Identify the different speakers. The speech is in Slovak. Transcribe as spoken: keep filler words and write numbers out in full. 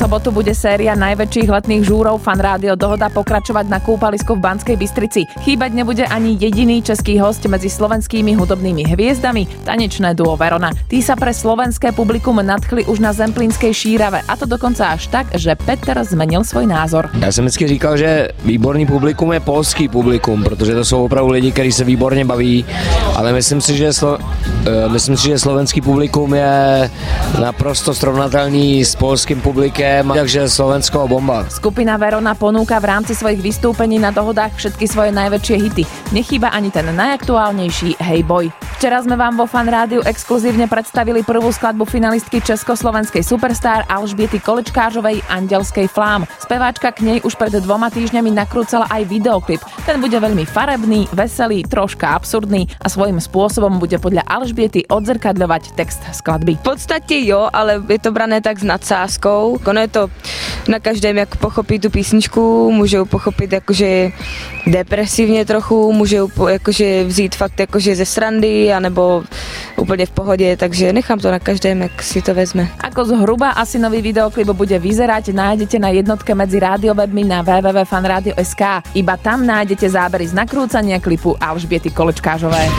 Speaker 1: sobotu bude séria najväčších letných žúrov Fan Rádio Dohoda pokračovať na kúpalisku v Banskej Bystrici. Chýbať nebude ani jediný český hosť medzi slovenskými hudobnými hviezdami, tanečné duo Verona. Tí sa pre slovenské publikum nadchli už na zemplínskej šírave, a to dokonca až tak, že Peter zmenil svoj názor.
Speaker 2: Já jsem vždycky říkal, že výborný publikum je polský publikum, protože to jsou opravdu lidi, kteří se výborně baví, ale myslím si, že slo... myslím si, že slovenský publikum je naprosto srovnatelný s polským publikem, takže Slovensko bomba.
Speaker 1: Skupina Verona ponúka v rámci svojich vystúpení na dohodách všetky svoje najväčšie hity. Nechýba ani ten najaktuálnejší Hey Boy. Včera sme vám vo Fan Rádiu exkluzívne predstavili prvú skladbu finalistky československej Superstar Alžbiety Kolečkářovej Andelskej flám. Speváčka k nej už pred dvoma týždňami nakrúcala aj videoklip. Ten bude veľmi farebný, veselý, troška absurdný a svojím spôsobom bude podľa Alžbiety odzrkadľovať text skladby.
Speaker 3: V podstate jo, ale je to brané tak s nadsázkou. Ono je to na každém, jak pochopí tu písničku, může ju pochopit jakože depresívne trochu, může ju jakože vzít fakt jakože ze srandy, anebo úplne v pohode, takže nechám to na každém, jak si to vezme.
Speaker 1: Ako zhruba asi nový videoklip bude vyzerať, nájdete na jednotke medzi rádiowebmi na w w w bodka fan radio bodka es ká. Iba tam nájdete zábery z nakrúcania klipu Alžbiety Kolečkářovej.